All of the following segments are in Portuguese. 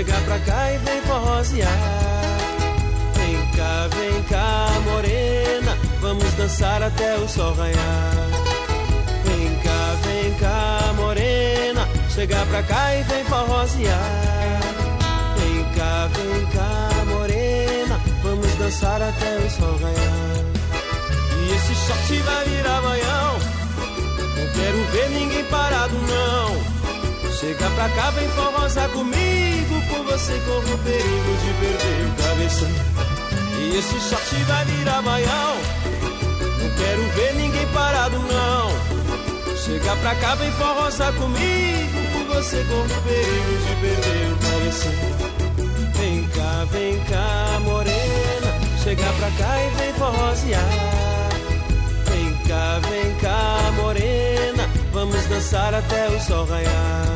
chega pra cá e vem forrosear. Vem cá, morena, vamos dançar até o sol raiar. Vem cá, morena, chega pra cá e vem forrosear. Vem cá, morena, vamos dançar até o sol raiar. E esse short vai virar banhão, não quero ver ninguém parado não. Chega pra cá, vem forrosar comigo, por você corre o perigo de perder o cabeção. E esse short vai virar baião, não quero ver ninguém parado não. Chega pra cá, vem forrosar comigo, por você corre o perigo de perder o cabeção. Vem cá, morena, chega pra cá e vem forrosear. Vem cá, morena, vamos dançar até o sol raiar.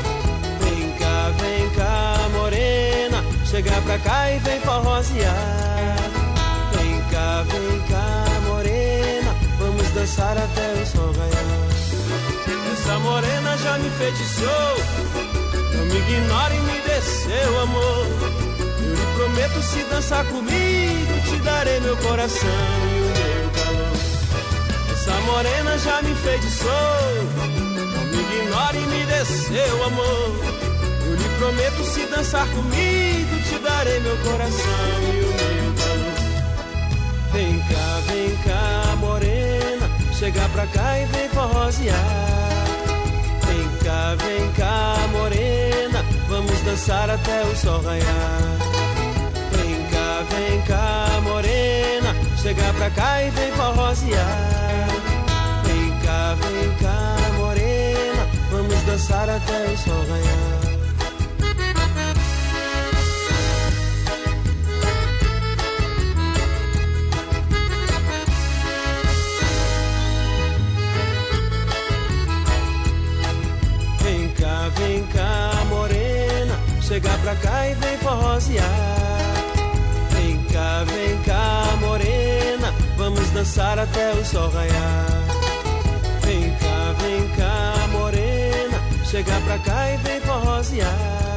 Vem cá, morena, chega pra cá e vem forrosear. Vem cá, morena, vamos dançar até o sol raiar. Essa morena já me enfeitiçou, não me ignore e me dê seu amor. Eu lhe prometo, se dançar comigo, te darei meu coração e o meu calor. Essa morena já me enfeitiçou, não me ignore e me dê seu amor. Eu lhe prometo, se dançar comigo, te darei meu coração e o meu calor. Vem cá, morena, chega pra cá e vem forrosear. Vem cá, morena, vamos dançar até o sol raiar. Vem cá, morena, chega pra cá e vem forrosear. Vem cá, morena, vamos dançar até o sol raiar. Vem cá, morena, chega pra cá e vem forrosear. Vem cá, morena, vamos dançar até o sol raiar. Vem cá, morena, chega pra cá e vem forrosear.